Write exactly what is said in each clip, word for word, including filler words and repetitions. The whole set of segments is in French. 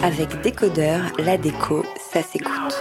Avec Décodeur, la déco, ça s'écoute.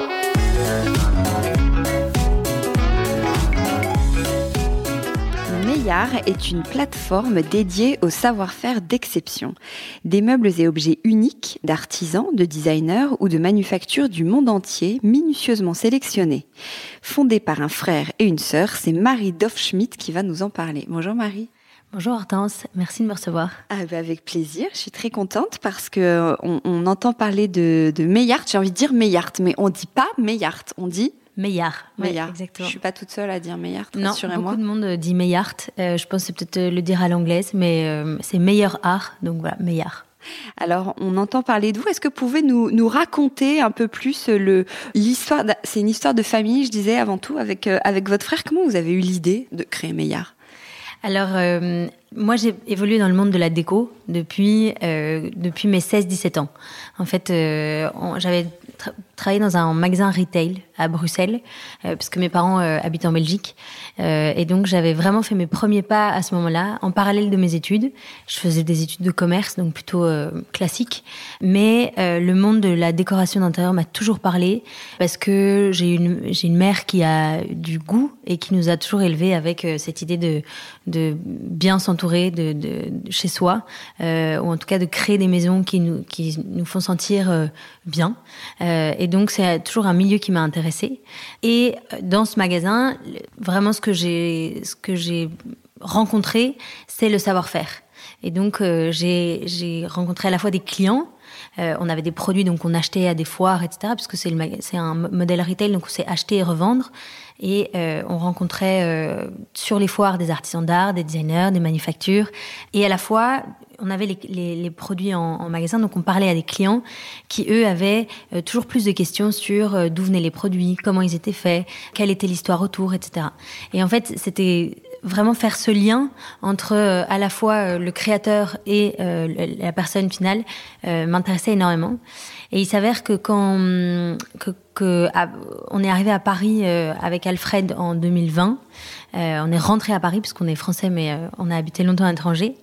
Maillart est une plateforme dédiée au savoir-faire d'exception. Des meubles et objets uniques d'artisans, de designers ou de manufactures du monde entier, minutieusement sélectionnés. Fondée par un frère et une sœur, c'est Marie Dorfschmidt qui va nous en parler. Bonjour Marie. Bonjour Hortense, merci de me recevoir. Ah bah avec plaisir, je suis très contente parce que on, on entend parler de, de Maillart, j'ai envie de dire Maillart, mais on dit pas Maillart, on dit Maillart. Maillart. Ouais, exactement. Je suis pas toute seule à dire Maillart, non, rassurez-moi. Beaucoup de monde dit Maillart, euh, je pense que c'est peut-être le dire à l'anglaise, mais euh, c'est meilleur art, donc voilà, Maillart. Alors, on entend parler de vous. Est-ce que vous pouvez nous, nous raconter un peu plus le, l'histoire, c'est une histoire de famille, je disais avant tout, avec, euh, avec votre frère. Comment vous avez eu l'idée de créer Maillart ? Alors, euh, moi, j'ai évolué dans le monde de la déco depuis, euh, depuis mes seize dix-sept ans. En fait, euh, on, j'avais tra- travaillé dans un magasin retail à Bruxelles, euh, parce que mes parents euh, habitent en Belgique. Euh, et donc, j'avais vraiment fait mes premiers pas à ce moment-là, en parallèle de mes études. Je faisais des études de commerce, donc plutôt euh, classiques. Mais euh, le monde de la décoration d'intérieur m'a toujours parlé, parce que j'ai une, j'ai une mère qui a du goût et qui nous a toujours élevés avec euh, cette idée de, de bien s'entourer de, de, de chez soi, euh, ou en tout cas de créer des maisons qui nous, qui nous font sentir euh, bien. Euh, et donc, c'est toujours un milieu qui m'a intéressée. Et dans ce magasin, vraiment, ce que j'ai, ce que j'ai rencontré, c'est le savoir-faire. Et donc, euh, j'ai, j'ai rencontré à la fois des clients. Euh, on avait des produits donc on achetait à des foires, et cetera. Puisque c'est, le, c'est un modèle retail, donc c'est acheter et revendre. Et euh, on rencontrait euh, sur les foires des artisans d'art, des designers, des manufactures. Et à la fois, on avait les, les, les produits en, en magasin, donc on parlait à des clients qui, eux, avaient euh, toujours plus de questions sur euh, d'où venaient les produits, comment ils étaient faits, quelle était l'histoire autour, et cetera. Et en fait, c'était vraiment faire ce lien entre euh, à la fois euh, le créateur et euh, la personne finale euh, m'intéressait énormément. Et il s'avère que quand que, que à, on est arrivé à Paris euh, avec Alfred en deux mille vingt, euh, on est rentré à Paris parce qu'on est français mais euh, on a habité longtemps à l'étranger.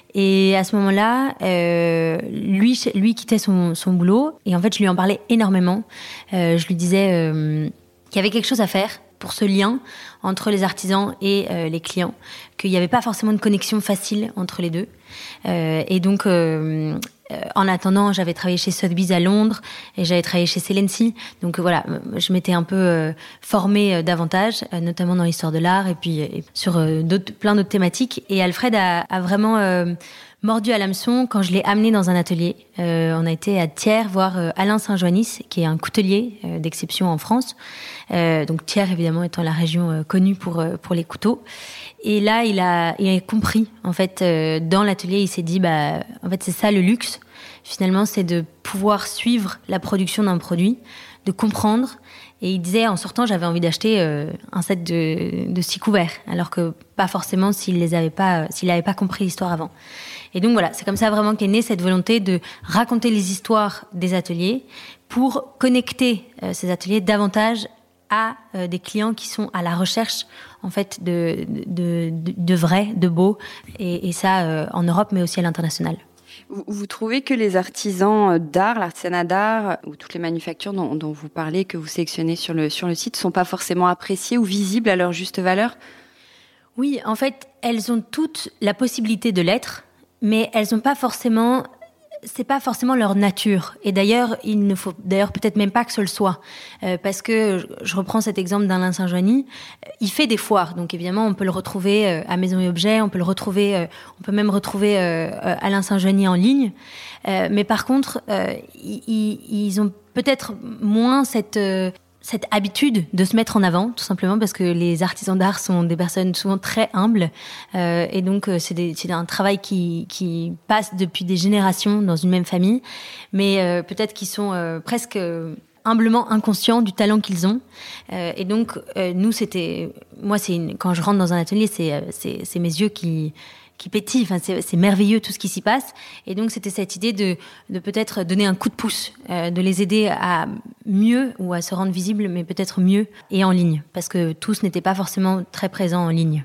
Et à ce moment-là, euh, lui lui quittait son son boulot et en fait je lui en parlais énormément. Euh, je lui disais euh, qu'il y avait quelque chose à faire pour ce lien entre les artisans et euh, les clients, qu'il n'y avait pas forcément de connexion facile entre les deux. Euh, et donc, euh, euh, en attendant, j'avais travaillé chez Sotheby's à Londres et j'avais travaillé chez Celency. Donc voilà, je m'étais un peu euh, formée euh, davantage, euh, notamment dans l'histoire de l'art et puis euh, sur euh, d'autres, plein d'autres thématiques. Et Alfred a, a vraiment euh, mordu à l'hameçon quand je l'ai amené dans un atelier. Euh, on a été à Thiers voir euh, Alain Saint-Joannis, qui est un coutelier euh, d'exception en France. Euh, donc Thiers, évidemment, étant la région euh, connue pour euh, pour les couteaux. Et là, il a il a compris. En fait, euh, dans l'atelier, il s'est dit, bah, en fait, c'est ça le luxe. Finalement, c'est de pouvoir suivre la production d'un produit, de comprendre. Et il disait, en sortant, j'avais envie d'acheter euh, un set de, de six couverts, alors que pas forcément s'il les avait pas, s'il n'avait pas compris l'histoire avant. Et donc voilà, c'est comme ça vraiment qu'est née cette volonté de raconter les histoires des ateliers pour connecter euh, ces ateliers davantage à euh, des clients qui sont à la recherche en fait de de de, de vrai, de beau, et, et ça euh, en Europe mais aussi à l'international. Vous, vous trouvez que les artisans d'art, l'artisanat d'art ou toutes les manufactures dont, dont vous parlez, que vous sélectionnez sur le sur le site, sont pas forcément appréciées ou visibles à leur juste valeur ? Oui, en fait, elles ont toutes la possibilité de l'être, mais elles n'ont pas forcément, c'est pas forcément leur nature. Et d'ailleurs, il ne faut d'ailleurs peut-être même pas que ce le soit, euh, parce que je reprends cet exemple d'Alain Saint-Joannis. Il fait des foires, donc évidemment, on peut le retrouver euh, à Maison et Objets, on peut le retrouver, euh, on peut même retrouver euh, euh, Alain Saint-Joannis en ligne. Euh, mais par contre, euh, ils, ils ont peut-être moins cette euh, cette habitude de se mettre en avant, tout simplement parce que les artisans d'art sont des personnes souvent très humbles, euh, et donc c'est, des, c'est un travail qui, qui passe depuis des générations dans une même famille, mais euh, peut-être qu'ils sont euh, presque humblement inconscients du talent qu'ils ont, euh, et donc euh, nous c'était, moi c'est une, quand je rentre dans un atelier, c'est, c'est, c'est mes yeux qui qui pétille. Enfin, c'est, c'est merveilleux tout ce qui s'y passe. Et donc, c'était cette idée de, de peut-être donner un coup de pouce, euh, de les aider à mieux ou à se rendre visibles, mais peut-être mieux et en ligne, parce que tous n'étaient pas forcément très présents en ligne.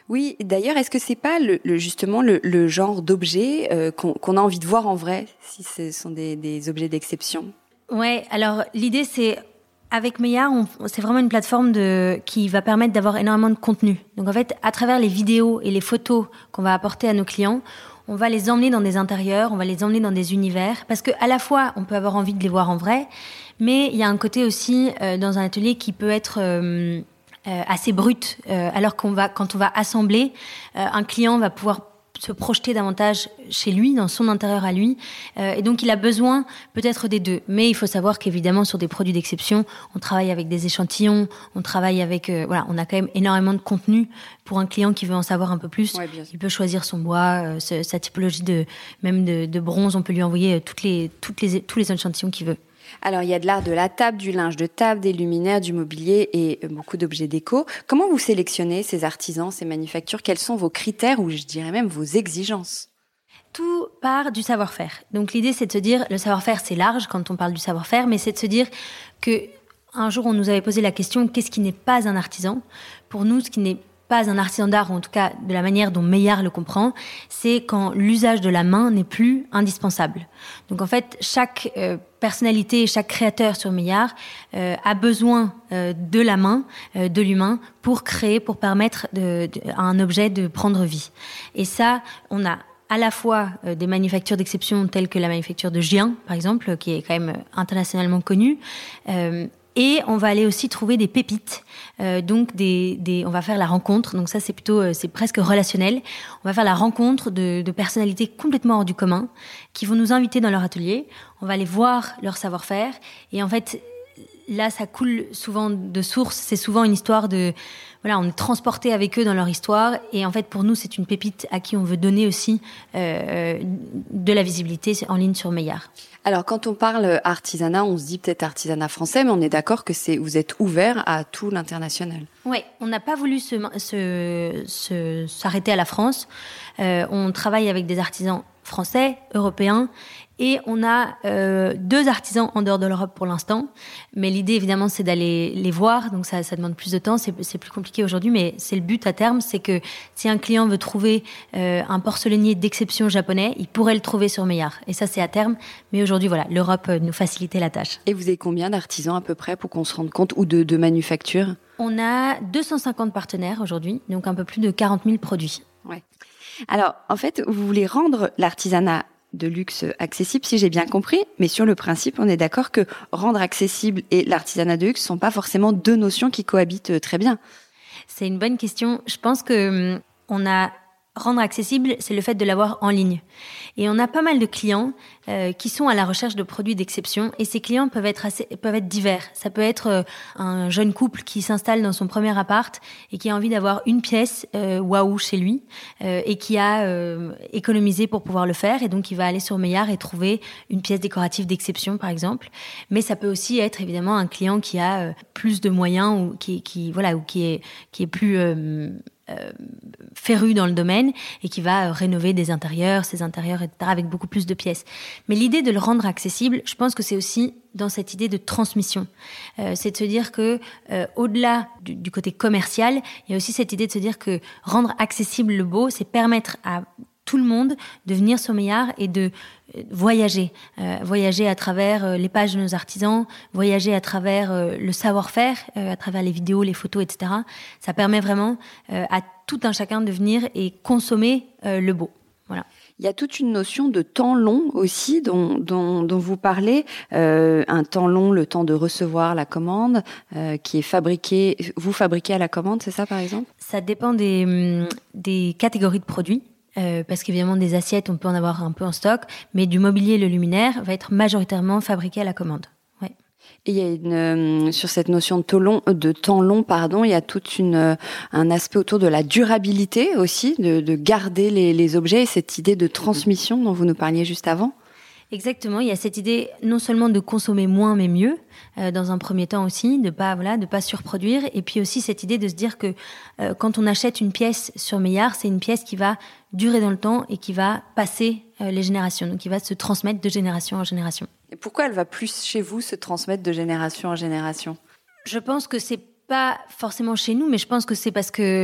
Oui, d'ailleurs, est-ce que c'est pas le, le justement le, le genre d'objet euh, qu'on, qu'on a envie de voir en vrai, si ce sont des, des objets d'exception? Ouais, alors l'idée c'est avec Meillard, on, c'est vraiment une plateforme de, qui va permettre d'avoir énormément de contenu. Donc en fait, à travers les vidéos et les photos qu'on va apporter à nos clients, on va les emmener dans des intérieurs, on va les emmener dans des univers, parce que à la fois on peut avoir envie de les voir en vrai, mais il y a un côté aussi euh, dans un atelier qui peut être euh, euh, assez brut, euh, alors qu'on va, quand on va assembler, euh, un client va pouvoir se projeter davantage chez lui, dans son intérieur à lui. Euh, et donc, il a besoin peut-être des deux. Mais il faut savoir qu'évidemment, sur des produits d'exception, on travaille avec des échantillons, on travaille avec... Euh, voilà, on a quand même énormément de contenu pour un client qui veut en savoir un peu plus. Ouais, il peut choisir son bois, euh, ce, sa typologie de même de, de bronze. On peut lui envoyer toutes les, toutes les, tous les échantillons qu'il veut. Alors, il y a de l'art de la table, du linge de table, des luminaires, du mobilier et beaucoup d'objets déco. Comment vous sélectionnez ces artisans, ces manufactures? Quels sont vos critères ou je dirais même vos exigences? Tout part du savoir-faire. Donc l'idée, c'est de se dire, le savoir-faire, c'est large quand on parle du savoir-faire, mais c'est de se dire que un jour, on nous avait posé la question, qu'est-ce qui n'est pas un artisan? Pour nous, ce qui n'est pas un artisan d'art, ou en tout cas de la manière dont Meillard le comprend, c'est quand l'usage de la main n'est plus indispensable. Donc en fait, chaque euh, personnalité, chaque créateur sur Meillard euh, a besoin euh, de la main, euh, de l'humain, pour créer, pour permettre de, de, à un objet de prendre vie. Et ça, on a à la fois euh, des manufactures d'exception telles que la manufacture de Gien, par exemple, qui est quand même internationalement connue, euh, et on va aller aussi trouver des pépites, euh, donc des, des, on va faire la rencontre. Donc ça, c'est plutôt, euh, c'est presque relationnel. On va faire la rencontre de, de personnalités complètement hors du commun, qui vont nous inviter dans leur atelier. On va aller voir leur savoir-faire, et en fait, là, ça coule souvent de source. C'est souvent une histoire de, voilà, on est transporté avec eux dans leur histoire, et en fait, pour nous, c'est une pépite à qui on veut donner aussi euh, de la visibilité en ligne sur Meillard. Alors, quand on parle artisanat, on se dit peut-être artisanat français, mais on est d'accord que c'est, vous êtes ouvert à tout l'international. Oui, on n'a pas voulu se, se, se, s'arrêter à la France. Euh, on travaille avec des artisans français, européens, et on a euh, deux artisans en dehors de l'Europe pour l'instant. Mais l'idée, évidemment, c'est d'aller les voir. Donc, ça, ça demande plus de temps. C'est, c'est plus compliqué aujourd'hui, mais c'est le but à terme. C'est que si un client veut trouver euh, un porcelainier d'exception japonais, il pourrait le trouver sur Meillard. Et ça, c'est à terme. Mais aujourd'hui, voilà, l'Europe euh, nous facilitait la tâche. Et vous avez combien d'artisans à peu près pour qu'on se rende compte, ou de, de manufactures? On a deux cent cinquante partenaires aujourd'hui, donc un peu plus de quarante mille produits. Ouais. Alors, en fait, vous voulez rendre l'artisanat de luxe accessible, si j'ai bien compris, mais sur le principe, on est d'accord que rendre accessible et l'artisanat de luxe sont pas forcément deux notions qui cohabitent très bien. C'est une bonne question. Je pense que on a rendre accessible, c'est le fait de l'avoir en ligne. Et on a pas mal de clients euh, qui sont à la recherche de produits d'exception, et ces clients peuvent être assez, peuvent être divers. Ça peut être euh, un jeune couple qui s'installe dans son premier appart et qui a envie d'avoir une pièce euh, waouh chez lui euh, et qui a euh, économisé pour pouvoir le faire, et donc il va aller sur Meillard et trouver une pièce décorative d'exception, par exemple. Mais ça peut aussi être évidemment un client qui a euh, plus de moyens, ou qui, qui voilà, ou qui est qui est plus euh, Euh, féru dans le domaine, et qui va euh, rénover des intérieurs, ses intérieurs, et cetera, avec beaucoup plus de pièces. Mais l'idée de le rendre accessible, je pense que c'est aussi dans cette idée de transmission. Euh, c'est de se dire que, euh, au-delà du, du côté commercial, il y a aussi cette idée de se dire que rendre accessible le beau, c'est permettre à tout le monde de venir sur Meillard et de euh, voyager. Euh, voyager à travers euh, les pages de nos artisans, voyager à travers euh, le savoir-faire, euh, à travers les vidéos, les photos, et cetera. Ça permet vraiment euh, à tout un chacun de venir et consommer euh, le beau. Voilà. Il y a toute une notion de temps long aussi dont, dont, dont vous parlez. Euh, un temps long, le temps de recevoir la commande, euh, qui est fabriqué, vous fabriquez à la commande, c'est ça par exemple? Ça dépend des, des catégories de produits. Euh, parce qu'évidemment, des assiettes, on peut en avoir un peu en stock, mais du mobilier, le luminaire, va être majoritairement fabriqué à la commande. Ouais. Et il y a une, euh, sur cette notion de temps long, de temps long, pardon, il y a toute une, euh, un aspect autour de la durabilité aussi, de, de garder les, les objets, et cette idée de transmission dont vous nous parliez juste avant. Exactement, il y a cette idée non seulement de consommer moins mais mieux, euh, dans un premier temps aussi, de pas voilà, de pas surproduire, et puis aussi cette idée de se dire que euh, quand on achète une pièce sur Meillard, c'est une pièce qui va durer dans le temps et qui va passer euh, les générations, donc qui va se transmettre de génération en génération. Et pourquoi elle va plus chez vous se transmettre de génération en génération? Je pense que c'est pas forcément chez nous, mais je pense que c'est parce que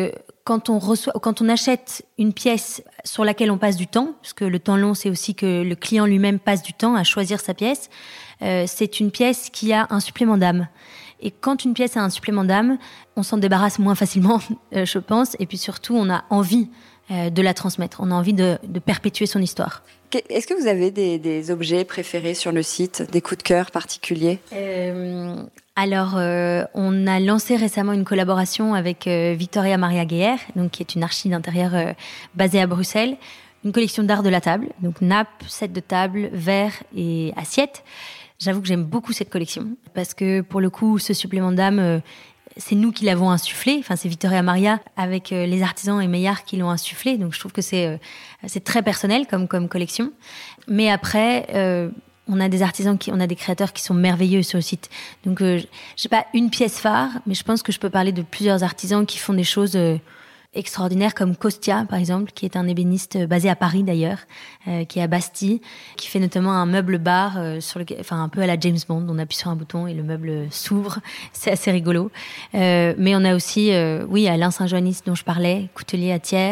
quand on reçoit, quand on achète une pièce sur laquelle on passe du temps, parce que le temps long, c'est aussi que le client lui-même passe du temps à choisir sa pièce, euh, c'est une pièce qui a un supplément d'âme. Et quand une pièce a un supplément d'âme, on s'en débarrasse moins facilement, euh, je pense, et puis surtout, on a envie euh, de la transmettre, on a envie de, de perpétuer son histoire. Est-ce que vous avez des, des objets préférés sur le site, des coups de cœur particuliers ? euh, Alors, euh, on a lancé récemment une collaboration avec euh, Victoria Maria Geyer, donc qui est une archi d'intérieur euh, basée à Bruxelles, une collection d'art de la table, donc nappes, sets de table, verres et assiettes. J'avoue que j'aime beaucoup cette collection parce que pour le coup, ce supplément d'âme, euh, c'est nous qui l'avons insufflé. Enfin, c'est Victoria Maria avec euh, les artisans et Maillard qui l'ont insufflé. Donc, je trouve que c'est euh, c'est très personnel comme comme collection. Mais après, euh, on a des artisans qui, on a des créateurs qui sont merveilleux sur le site. Donc, euh, j'ai pas une pièce phare, mais je pense que je peux parler de plusieurs artisans qui font des choses euh, extraordinaires comme Costia, par exemple, qui est un ébéniste basé à Paris d'ailleurs, euh, qui est à Bastille, qui fait notamment un meuble bar euh, sur le, enfin un peu à la James Bond. On appuie sur un bouton et le meuble s'ouvre. C'est assez rigolo. Euh, mais on a aussi, euh, oui, Alain Saint-Joannis dont je parlais, coutelier à Thiers.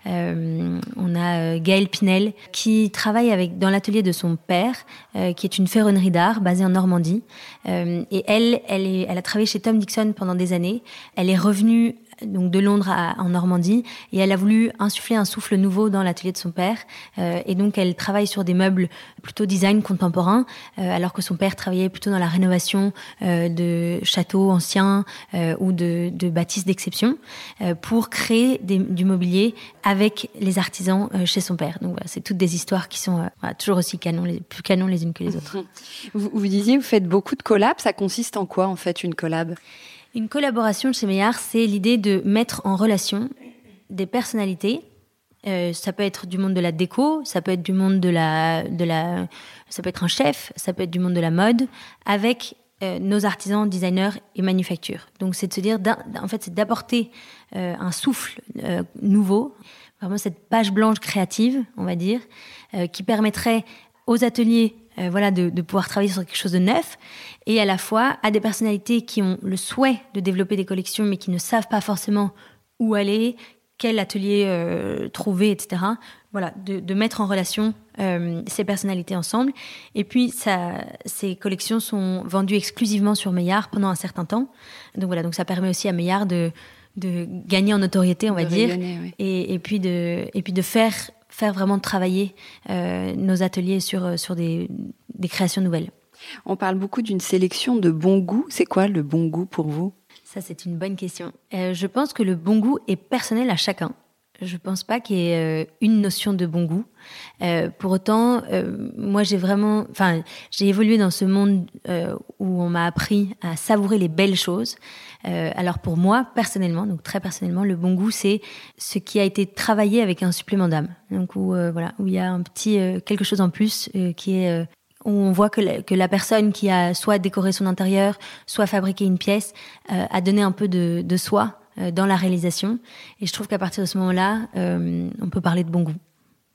Euh, on a euh, Gaëlle Pinel qui travaille avec dans l'atelier de son père, euh, qui est une ferronnerie d'art basée en Normandie. Euh, et elle, elle, est, elle a travaillé chez Tom Dixon pendant des années. Elle est revenue donc de Londres à, en Normandie, et elle a voulu insuffler un souffle nouveau dans l'atelier de son père, euh, et donc elle travaille sur des meubles plutôt design contemporain, euh, alors que son père travaillait plutôt dans la rénovation euh, de châteaux anciens euh, ou de, de bâtisses d'exception, euh, pour créer des, du mobilier avec les artisans euh, chez son père. Donc voilà, c'est toutes des histoires qui sont euh, voilà, toujours aussi canon, les, plus canon les unes que les autres. Vous, vous disiez, vous faites beaucoup de collabs, ça consiste en quoi en fait une collab ? Une collaboration chez Maillard, c'est l'idée de mettre en relation des personnalités. Euh, ça peut être du monde de la déco, ça peut être du monde de la, de la, ça peut être un chef, ça peut être du monde de la mode, avec euh, nos artisans, designers et manufactures. Donc c'est de se dire, en fait, c'est d'apporter euh, un souffle euh, nouveau, vraiment cette page blanche créative, on va dire, euh, qui permettrait aux ateliers Euh, voilà, de, de pouvoir travailler sur quelque chose de neuf, et à la fois à des personnalités qui ont le souhait de développer des collections mais qui ne savent pas forcément où aller, quel atelier euh, trouver, et cetera. Voilà, de, de mettre en relation euh, ces personnalités ensemble. Et puis, ça, ces collections sont vendues exclusivement sur Maillard pendant un certain temps. Donc voilà, donc ça permet aussi à Maillard de, de gagner en notoriété, on va de dire, rayonner, oui. et, et, puis de, et puis de faire... faire vraiment travailler euh, nos ateliers sur, sur des, des créations nouvelles. On parle beaucoup d'une sélection de bon goût. C'est quoi le bon goût pour vous ? Ça, c'est une bonne question. Euh, je pense que le bon goût est personnel à chacun. Je ne pense pas qu'il y ait euh, une notion de bon goût. Euh, pour autant, euh, moi, j'ai vraiment... Enfin, j'ai évolué dans ce monde euh, où on m'a appris à savourer les belles choses. Euh, alors pour moi, personnellement, donc très personnellement, le bon goût, c'est ce qui a été travaillé avec un supplément d'âme. Donc où, euh, voilà, où il y a un petit euh, quelque chose en plus euh, qui est... Euh, où on voit que la, que la personne qui a soit décoré son intérieur, soit fabriqué une pièce, euh, a donné un peu de, de soi euh, dans la réalisation. Et je trouve qu'à partir de ce moment-là, euh, on peut parler de bon goût.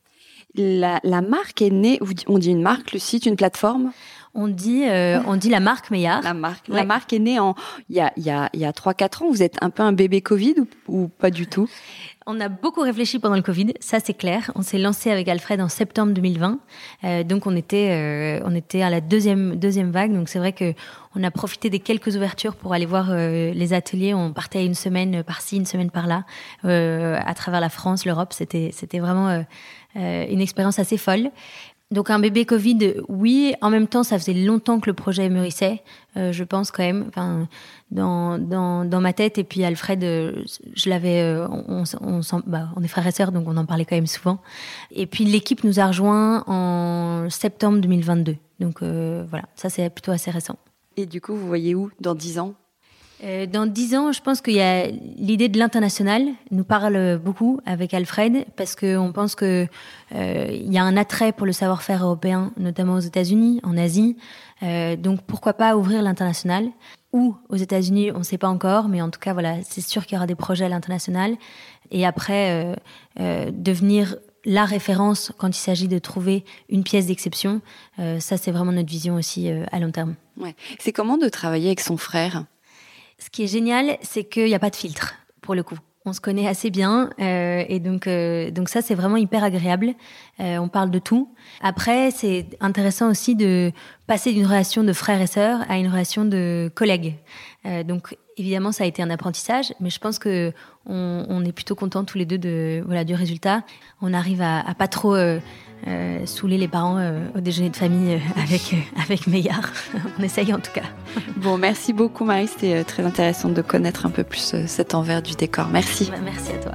La, la marque est née, on dit une marque, le site, une plateforme ? On dit, euh, on dit la marque Maillard. La marque, ouais. La marque est née en, il y a, il y a, il y a trois quatre ans. Vous êtes un peu un bébé Covid ou, ou pas du tout ? On a beaucoup réfléchi pendant le Covid, ça c'est clair. On s'est lancé avec Alfred en septembre deux mille vingt, euh, donc on était, euh, on était à la deuxième deuxième vague. Donc c'est vrai que on a profité des quelques ouvertures pour aller voir euh, les ateliers. On partait une semaine par-ci, une semaine par-là, euh, à travers la France, l'Europe. C'était c'était vraiment euh, euh, une expérience assez folle. Donc un bébé Covid, oui. En même temps, ça faisait longtemps que le projet mûrissait, euh, je pense quand même, enfin, dans, dans, dans ma tête. Et puis Alfred, euh, je l'avais, euh, on, on, on, bah, on est frères et sœurs, donc on en parlait quand même souvent. Et puis l'équipe nous a rejoints en septembre deux mille vingt-deux. Donc euh, voilà, ça c'est plutôt assez récent. Et du coup, vous voyez où dans dix ans ? Euh, dans dix ans, je pense qu'il y a l'idée de l'international nous parle beaucoup avec Alfred, parce qu'on pense que euh, il y a un attrait pour le savoir-faire européen, notamment aux États-Unis, en Asie. Euh, donc pourquoi pas ouvrir l'international, ou aux États-Unis, on ne sait pas encore, mais en tout cas voilà, c'est sûr qu'il y aura des projets à l'international. Et après euh, euh, devenir la référence quand il s'agit de trouver une pièce d'exception, euh, ça c'est vraiment notre vision aussi euh, à long terme. Ouais. C'est comment de travailler avec son frère ? Ce qui est génial, c'est qu'il n'y a pas de filtre, pour le coup. on se connaît assez bien euh, et donc euh, donc ça c'est vraiment hyper agréable. Euh, on parle de tout. Après c'est intéressant aussi de passer d'une relation de frère et sœur à une relation de collègues. Euh, donc évidemment ça a été un apprentissage, mais je pense que on, on est plutôt contents tous les deux de voilà du résultat. On arrive à, à pas trop euh, euh, saouler les parents euh, au déjeuner de famille euh, avec euh, avec Meillard. On essaye en tout cas. Bon, merci beaucoup Marie, c'était très intéressant de connaître un peu plus cet envers du décor. Merci. Bah, merci à toi.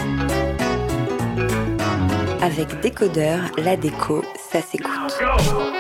Avec Décodeur, la déco, ça s'écoute.